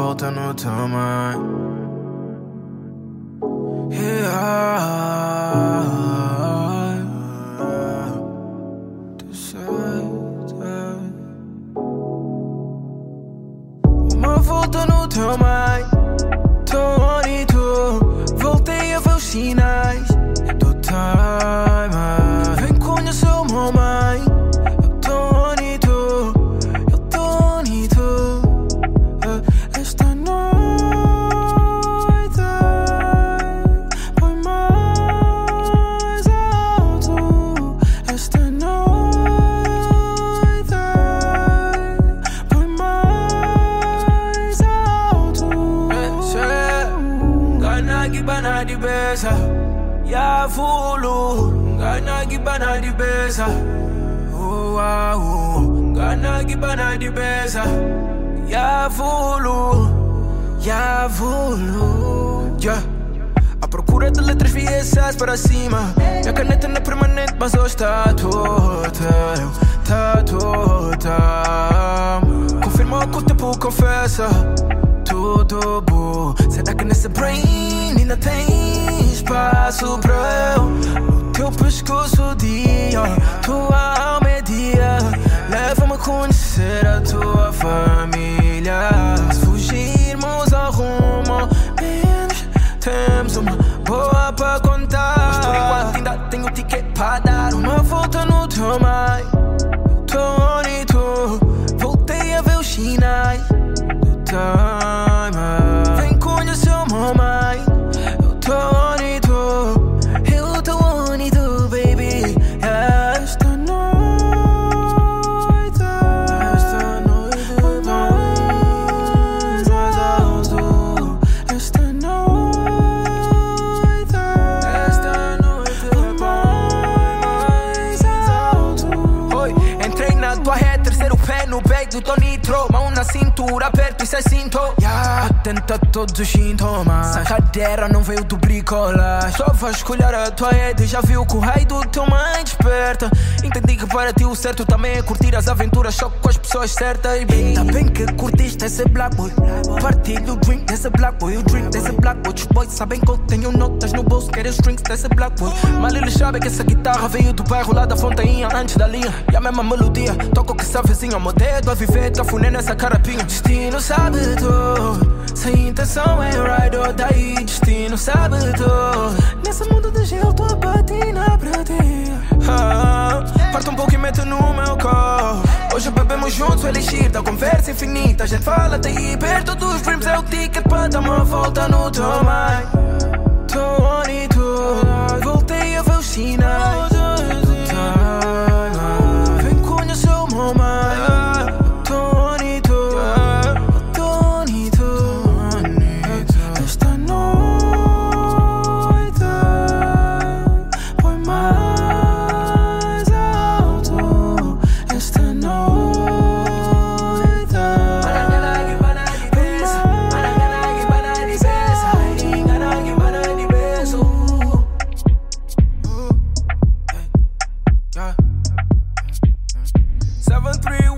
volta no tamanho. Uma volta no tamanho. Tô on e tô. Voltei a ver os sinais do time. Vem conhecer o meu mãe. Eu tô on e tô. Eu tô on e tô. Esta noite põe mais alto. Esta noite põe mais alto. Ganagi bana di besa. Ya fulu. Ganagi bana di besa. Ganagi bana di besa. Ya fulu. Ya fulu. Yeah. À procura de letras VSS para cima. Minha caneta não é permanente, mas hoje está total. Tá total. Confirma o que o tempo confessa. Tudo bom. Será que nesse brain ainda tem espaço para eu? No teu pescoço dia, tua alma é dia. Leva-me a conhecer a tua família. Se fugirmos ao rumo, menos temos uma boa para contar. Mas por enquanto ainda tenho ticket para dar uma volta no teu mind. Tô on e tô. Voltei a ver os sinais do time. Vem conhecer o meu mãe. Eu tô on e tô. Eu tô on e tô, baby. Esta noite foi mais alto. Esta noite foi mais alto. Oi, entrei na tua ré, terceiro pé no peito do nitro. Mão na cintura, aperto e cê sinto. Atenta a todos os sintomas. A cadeira não veio do bricolage. Só vais escolher a tua rede. Já viu que o raio do teu mãe desperta. Entendi que para ti o certo também é curtir as aventuras só com as pessoas certas. Ainda bem que curtiste esse black boy. Partilho o drink desse black boy. O drink desse black boy. Os boys sabem que eu tenho notas no bolso. Querem os drinks desse black boy. Mal eles sabem que essa guitarra veio do bairro lá da Fontainha. Antes da linha e a mesma melodia. Toco que essa vizinha. Meu dedo a viver, cafuné nessa carapinha. Destino sabe tudo. Sem intenção é ride or die. Destino sabe tudo. Nesse mundo de gelo tô a patinar pra ti. Parta um pouco e mete no meu corpo. Hoje bebemos juntos o elixir da conversa infinita. A gente fala até aí perto dos dreams. É o ticket pra dar uma volta no teu mind. Tô on e tô. Voltei a ver os sinais do time. Vem conhecer o meu mind. Yeah. 731